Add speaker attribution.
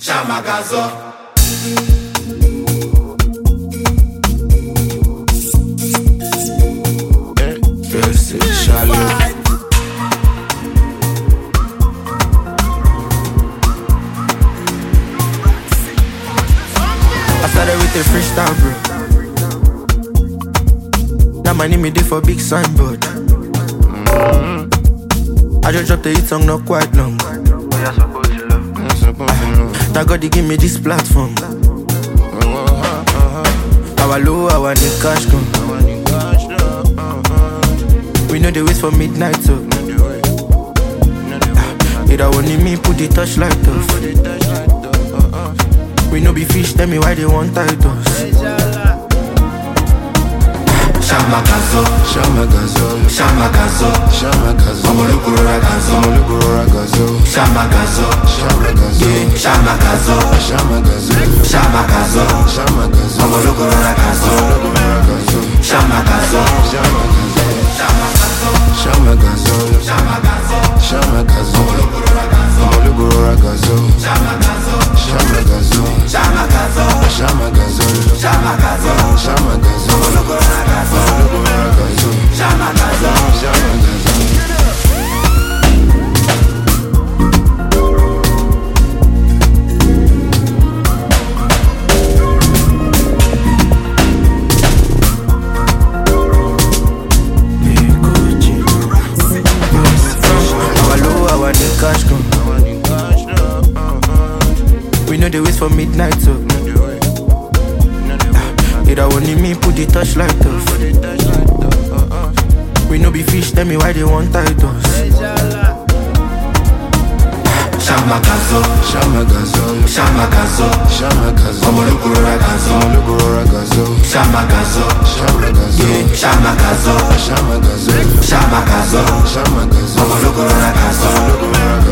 Speaker 1: Shamagazo.
Speaker 2: I started with a freestyle, bro. Now my name is there for big signboard. I just dropped the hit song not quite long. Now God they give me this platform. Our low, our new cash come. We know they wait for midnight, so it only me put the touchlight off. We know be fish, tell me why they want titles.
Speaker 1: Shamagazo,
Speaker 3: Shamagazo,
Speaker 1: Shamagazo,
Speaker 3: Shamagazo,
Speaker 1: Omolukuro ragazo,
Speaker 3: Omolukuro ragazo,
Speaker 1: Shamagazo,
Speaker 3: Shamagazo,
Speaker 1: Shamagazo,
Speaker 3: Shamagazo,
Speaker 1: Shamagazo,
Speaker 3: Shamagazo,
Speaker 1: Omolukuro ragazo,
Speaker 3: ragazo,
Speaker 1: Shamagazo,
Speaker 3: Shamagazo,
Speaker 1: Shamagazo,
Speaker 3: Shamagazo,
Speaker 1: Shamagazo,
Speaker 3: Shamagazo,
Speaker 1: Omolukuro ragazo,
Speaker 3: Omolukuro ragazo,
Speaker 1: Shamagazo,
Speaker 3: Shamagazo,
Speaker 1: Shamagazo,
Speaker 3: Shamagazo,
Speaker 1: Shamagazo,
Speaker 3: Shamagazo,
Speaker 1: Omolukuro ragazo,
Speaker 3: ragazo,
Speaker 1: Shamagazo,
Speaker 3: Shamagazo.
Speaker 2: Cash come. We know they wait for midnight, so it only me put the touchlight off. We know be fish, tell me why they want titles.
Speaker 1: Shamagazo,
Speaker 3: Shamagazo,
Speaker 1: Shamagazo,
Speaker 3: Shamagazo,
Speaker 1: Omolukuro ragazo,
Speaker 3: Omolukuro ragazo,
Speaker 1: Shamagazo,
Speaker 3: Shamagazo,
Speaker 1: Shamagazo,
Speaker 3: Shamagazo,
Speaker 1: Shamagazo,
Speaker 3: Shamagazo,
Speaker 1: Omolukuro ragazo,
Speaker 3: ragazo.